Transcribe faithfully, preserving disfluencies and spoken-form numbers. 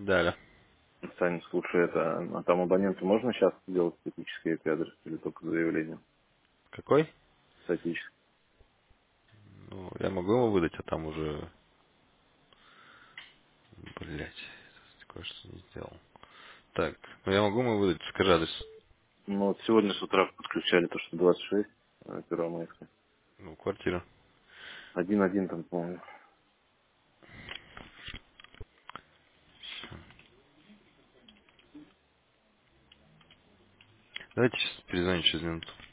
Да, да. Саня, слушай, это, а там абоненту можно сейчас сделать статический ай пи-адрес или только заявление? Какой? Статический. Ну, я могу его выдать, а там уже... Блять, кое-что не сделал. Так, ну я могу ему выдать, скажи адрес. Ну, вот сегодня с утра подключали то, что двадцать шесть, э, Первомайская. Ну, квартира. Один-один там, по-моему. Давайте сейчас перезвоню через минуту.